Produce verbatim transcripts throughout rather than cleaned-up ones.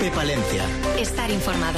COPE Palencia. Estar informado.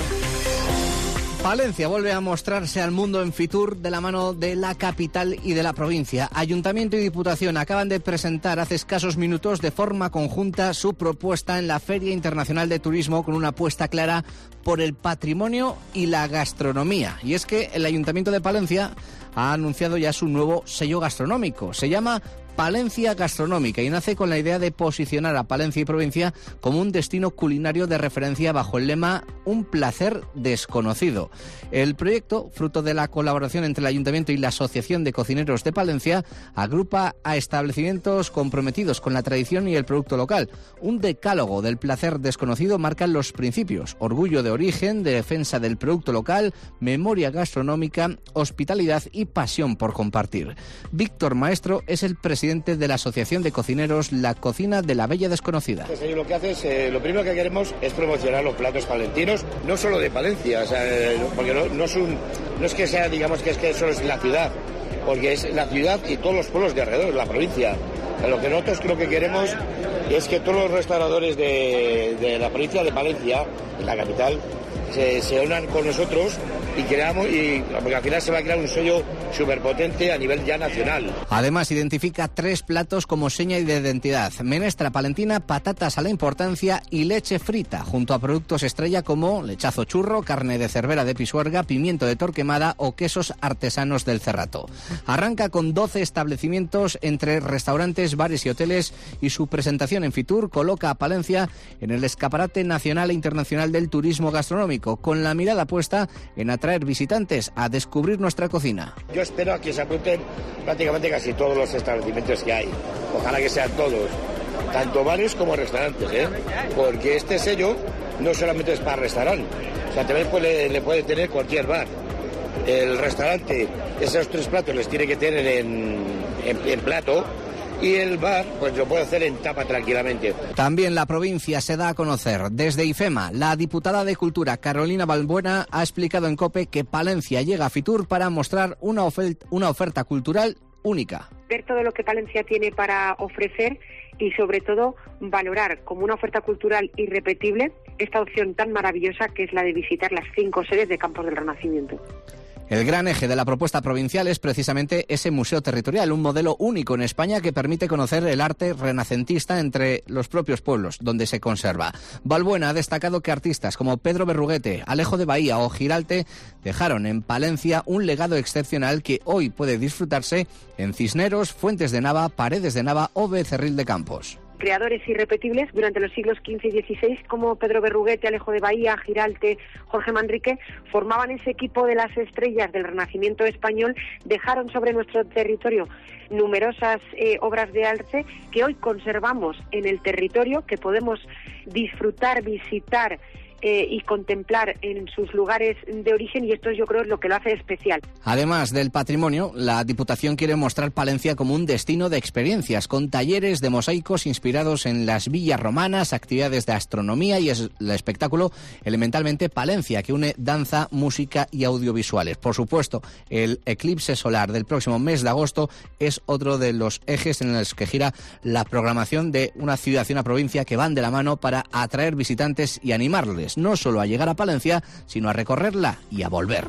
Palencia vuelve a mostrarse al mundo en Fitur de la mano de la capital y de la provincia. Ayuntamiento y Diputación acaban de presentar hace escasos minutos de forma conjunta su propuesta en la Feria Internacional de Turismo con una apuesta clara por el patrimonio y la gastronomía. Y es que el Ayuntamiento de Palencia ha anunciado ya su nuevo sello gastronómico. Se llama Palencia Gastronómica y nace con la idea de posicionar a Palencia y provincia como un destino culinario de referencia bajo el lema Un placer desconocido. El proyecto, fruto de la colaboración entre el Ayuntamiento y la Asociación de Cocineros de Palencia, agrupa a establecimientos comprometidos con la tradición y el producto local. Un decálogo del placer desconocido marca los principios: orgullo de origen, de defensa del producto local, memoria gastronómica, hospitalidad y pasión por compartir. Víctor Maestro es el presidente de la Asociación de Cocineros La Cocina de la Bella Desconocida. Este sello lo que hace es, eh, lo primero que queremos es promocionar los platos palentinos, no solo de Palencia, o sea, eh, porque no, no, es un, no es que sea, digamos, que es que solo es la ciudad, porque es la ciudad y todos los pueblos de alrededor, la provincia. Lo que nosotros creo que queremos es que todos los restauradores de, de la provincia de Palencia, la capital, se, se unan con nosotros y creamos, y, porque al final se va a crear un sello superpotente a nivel ya nacional. Además, identifica tres platos como seña de identidad: menestra palentina, patatas a la importancia y leche frita, junto a productos estrella como lechazo churro, carne de cervera de Pisuerga, pimiento de Torquemada o quesos artesanos del Cerrato. Arranca con doce establecimientos entre restaurantes, bares y hoteles, y su presentación en Fitur coloca a Palencia en el escaparate nacional e internacional del turismo gastronómico, con la mirada puesta en atraer visitantes a descubrir nuestra cocina. Yo espero a que se apunten prácticamente casi todos los establecimientos que hay. Ojalá que sean todos, tanto bares como restaurantes, ¿eh? Porque este sello no solamente es para restaurante, o sea, también puede, le puede tener cualquier bar. El restaurante, esos tres platos les tiene que tener en, en, en plato, y el bar pues lo puede hacer en tapa tranquilamente. También la provincia se da a conocer. Desde IFEMA, la diputada de Cultura Carolina Balbuena ha explicado en COPE que Palencia llega a Fitur para mostrar una oferta, una oferta cultural única. Ver todo lo que Palencia tiene para ofrecer y sobre todo valorar como una oferta cultural irrepetible esta opción tan maravillosa que es la de visitar las cinco sedes de Campos del Renacimiento. El gran eje de la propuesta provincial es precisamente ese museo territorial, un modelo único en España que permite conocer el arte renacentista entre los propios pueblos donde se conserva. Balbuena ha destacado que artistas como Pedro Berruguete, Alejo de Bahía o Giralte dejaron en Palencia un legado excepcional que hoy puede disfrutarse en Cisneros, Fuentes de Nava, Paredes de Nava o Becerril de Campos. Creadores irrepetibles durante los siglos quince y dieciséis como Pedro Berruguete, Alejo de Bahía, Giralte, Jorge Manrique formaban ese equipo de las estrellas del Renacimiento español, dejaron sobre nuestro territorio numerosas eh, obras de arte que hoy conservamos en el territorio, que podemos disfrutar, visitar Eh, y contemplar en sus lugares de origen, y esto yo creo es lo que lo hace especial. Además del patrimonio, la Diputación quiere mostrar Palencia como un destino de experiencias, con talleres de mosaicos inspirados en las villas romanas, actividades de astronomía y es el espectáculo Elementalmente Palencia, que une danza, música y audiovisuales. Por supuesto, el eclipse solar del próximo mes de agosto es otro de los ejes en los que gira la programación de una ciudad y una provincia que van de la mano para atraer visitantes y animarles no solo a llegar a Palencia, sino a recorrerla y a volver.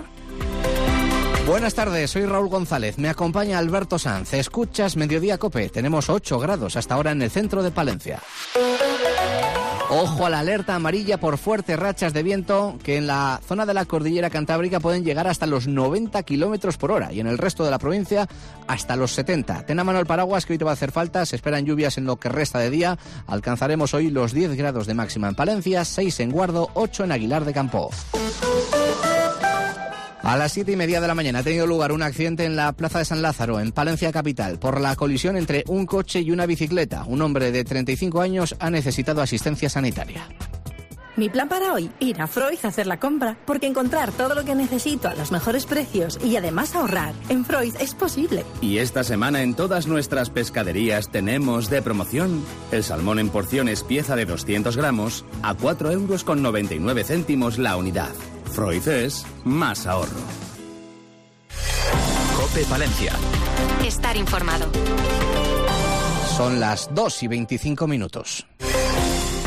Buenas tardes, soy Raúl González, me acompaña Alberto Sanz. Escuchas Mediodía COPE, tenemos ocho grados hasta ahora en el centro de Palencia. Ojo a la alerta amarilla por fuertes rachas de viento que en la zona de la cordillera cantábrica pueden llegar hasta los noventa kilómetros por hora y en el resto de la provincia hasta los setenta. Ten a mano el paraguas que hoy te va a hacer falta, se esperan lluvias en lo que resta de día. Alcanzaremos hoy los diez grados de máxima en Palencia, seis en Guardo, ocho en Aguilar de Campo. A las siete y media de la mañana ha tenido lugar un accidente en la Plaza de San Lázaro, en Palencia capital, por la colisión entre un coche y una bicicleta. Un hombre de treinta y cinco años ha necesitado asistencia sanitaria. Mi plan para hoy, ir a Freud a hacer la compra, porque encontrar todo lo que necesito a los mejores precios y además ahorrar en Freud es posible. Y esta semana en todas nuestras pescaderías tenemos de promoción el salmón en porciones pieza de doscientos gramos a cuatro euros con noventa y nueve céntimos la unidad. Freud es más ahorro. COPE Palencia. Estar informado. Son las dos y veinticinco minutos.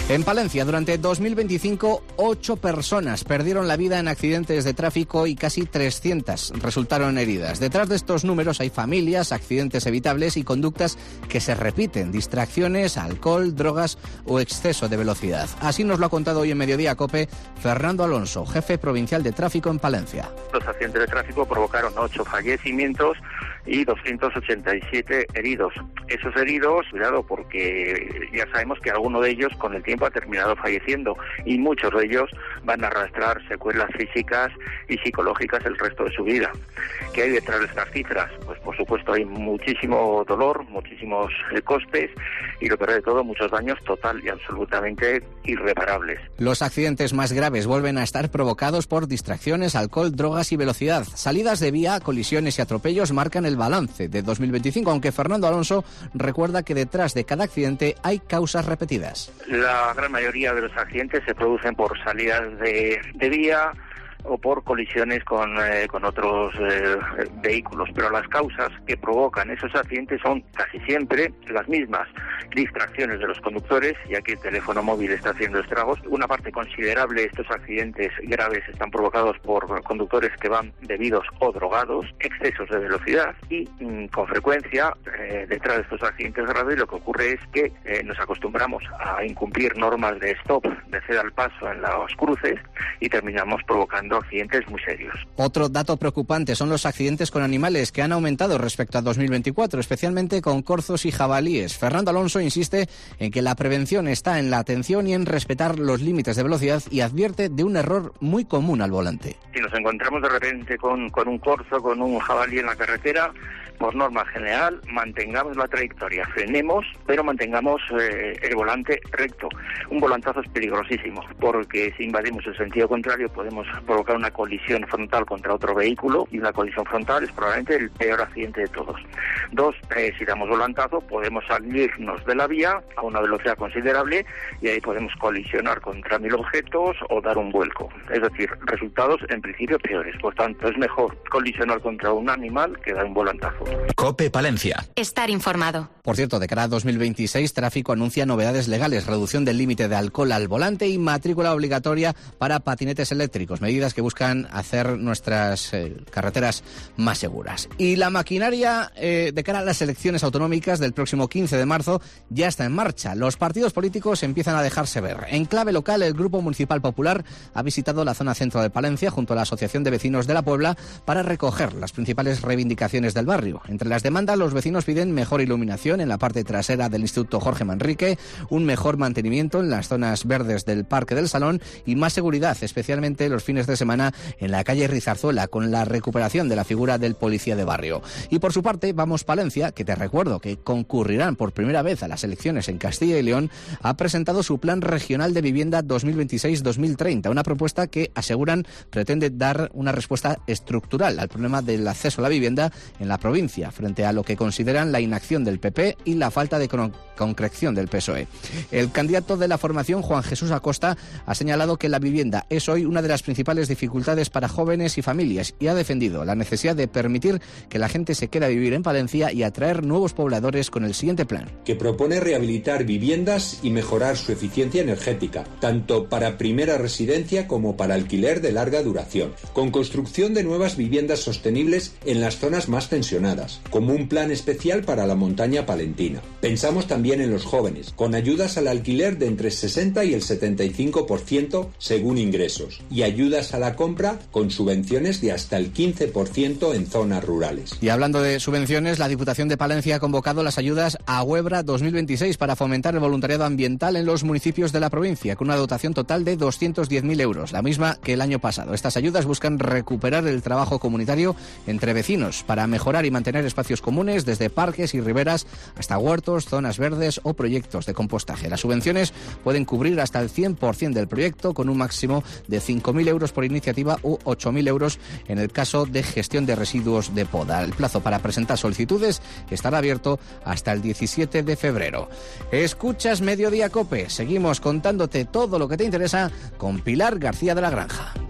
En Palencia, durante dos mil veinticinco, ocho personas perdieron la vida en accidentes de tráfico y casi trescientas resultaron heridas. Detrás de estos números hay familias, accidentes evitables y conductas que se repiten, distracciones, alcohol, drogas o exceso de velocidad. Así nos lo ha contado hoy en Mediodía COPE Fernando Alonso, jefe provincial de tráfico en Palencia. Los accidentes de tráfico provocaron ocho fallecimientos y doscientos ochenta y siete heridos. Esos heridos, cuidado, porque ya sabemos que alguno de ellos con el tiempo ha terminado falleciendo y muchos de ellos van a arrastrar secuelas físicas y psicológicas el resto de su vida. ¿Qué hay detrás de estas cifras? Pues por supuesto hay muchísimo dolor, muchísimos eh, costes y lo peor de todo, muchos daños total y absolutamente irreparables. Los accidentes más graves vuelven a estar provocados por distracciones, alcohol, drogas y velocidad. Salidas de vía, colisiones y atropellos marcan el balance de dos mil veinticinco, aunque Fernando Alonso recuerda que detrás de cada accidente hay causas repetidas. La gran mayoría de los accidentes se producen por salidas de, de vía o por colisiones con, eh, con otros eh, vehículos, pero las causas que provocan esos accidentes son casi siempre las mismas: distracciones de los conductores, ya que el teléfono móvil está haciendo estragos. Una parte considerable de estos accidentes graves están provocados por conductores que van bebidos o drogados, excesos de velocidad y mmm, con frecuencia eh, detrás de estos accidentes graves lo que ocurre es que eh, nos acostumbramos a incumplir normas de stop, de ceder al paso en los cruces y terminamos provocando accidentes muy serios. Otro dato preocupante son los accidentes con animales, que han aumentado respecto a dos mil veinticuatro, especialmente con corzos y jabalíes. Fernando Alonso insiste en que la prevención está en la atención y en respetar los límites de velocidad y advierte de un error muy común al volante. Si nos encontramos de repente con, con un corzo, con un jabalí en la carretera, por norma general, mantengamos la trayectoria, frenemos, pero mantengamos eh, el volante recto. Un volantazo es peligrosísimo, porque si invadimos el sentido contrario podemos provocar una colisión frontal contra otro vehículo, y una colisión frontal es probablemente el peor accidente de todos. Dos, eh, si damos volantazo, podemos salirnos de la vía a una velocidad considerable y ahí podemos colisionar contra mil objetos o dar un vuelco. Es decir, resultados en principio peores. Por tanto, es mejor colisionar contra un animal que dar un volantazo. COPE Palencia. Estar informado. Por cierto, de cara a dos mil veintiséis, Tráfico anuncia novedades legales, reducción del límite de alcohol al volante y matrícula obligatoria para patinetes eléctricos, medidas que buscan hacer nuestras eh, carreteras más seguras. Y la maquinaria eh, de cara a las elecciones autonómicas del próximo quince de marzo ya está en marcha. Los partidos políticos empiezan a dejarse ver. En clave local, el Grupo Municipal Popular ha visitado la zona centro de Palencia junto a la Asociación de Vecinos de la Puebla para recoger las principales reivindicaciones del barrio. Entre las demandas, los vecinos piden mejor iluminación en la parte trasera del Instituto Jorge Manrique, un mejor mantenimiento en las zonas verdes del Parque del Salón y más seguridad, especialmente los fines de semana en la calle Rizarzuela, con la recuperación de la figura del policía de barrio. Y por su parte, Vamos Palencia, que te recuerdo que concurrirán por primera vez a las elecciones en Castilla y León, ha presentado su Plan Regional de Vivienda dos mil veintiséis dos mil treinta, una propuesta que, aseguran, pretende dar una respuesta estructural al problema del acceso a la vivienda en la provincia, frente a lo que consideran la inacción del P P y la falta de concreción del P S O E. El candidato de la formación, Juan Jesús Acosta, ha señalado que la vivienda es hoy una de las principales dificultades para jóvenes y familias y ha defendido la necesidad de permitir que la gente se quede a vivir en Palencia y atraer nuevos pobladores con el siguiente plan. Que propone rehabilitar viviendas y mejorar su eficiencia energética, tanto para primera residencia como para alquiler de larga duración, con construcción de nuevas viviendas sostenibles en las zonas más tensionadas, como un plan especial para la montaña palentina. Pensamos también en los jóvenes, con ayudas al alquiler de entre sesenta y el setenta y cinco por ciento según ingresos, y ayudas a la compra con subvenciones de hasta el quince por ciento en zonas rurales. Y hablando de subvenciones, la Diputación de Palencia ha convocado las ayudas a Huebra dos mil veintiséis para fomentar el voluntariado ambiental en los municipios de la provincia, con una dotación total de doscientos diez mil euros, la misma que el año pasado. Estas ayudas buscan recuperar el trabajo comunitario entre vecinos para mejorar y mantener espacios comunes, desde parques y riberas hasta huertos, zonas verdes o proyectos de compostaje. Las subvenciones pueden cubrir hasta el cien por ciento del proyecto, con un máximo de cinco mil euros por iniciativa u ocho mil euros en el caso de gestión de residuos de poda. El plazo para presentar solicitudes estará abierto hasta el diecisiete de febrero. Escuchas Mediodía COPE. Seguimos contándote todo lo que te interesa con Pilar García de la Granja.